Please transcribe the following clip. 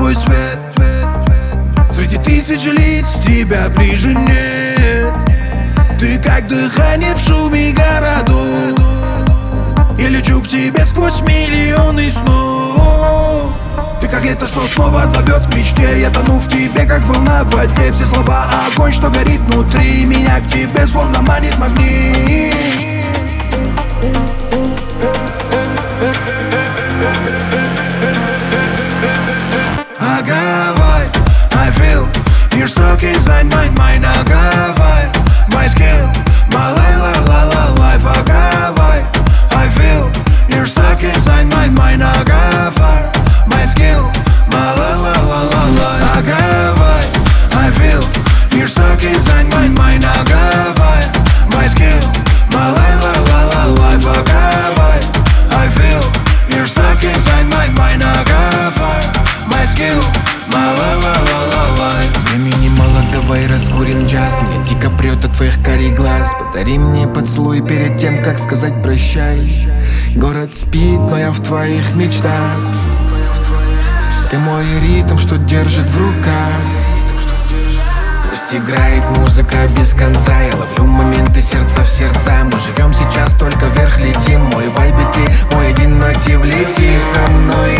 твой свет. Среди тысячи лиц тебя ближе нет. Ты как дыхание в шуме городов. Я лечу к тебе сквозь миллионы снов. Ты как лето, что снова зовет к мечте. Я тону в тебе, как волна в воде. Все слова огонь, что горит внутри. Меня к тебе словно манит магнит. Агавай, I feel you're stuck inside my mind. Агавай, my skill, my life. Агавai, I feel you're stuck inside my mind. Агавай, my skill, my life. Агавai, I feel you're stuck inside my mind. Агавай, my skill, my life. Агавai, I feel you're stuck inside my mind. Агавай, my skill, my life. Времени мало, давай раскурим джаз. Мне дико прет от твоих карих глаз. Подари мне поцелуй перед тем, как сказать прощай. Город спит, но я в твоих мечтах. Ты мой ритм, что держит в руках. Пусть играет музыка без конца. Я ловлю моменты сердца в сердца. Мы живем сейчас, только вверх летим. Мой вайб и ты, мой один мотив. Лети со мной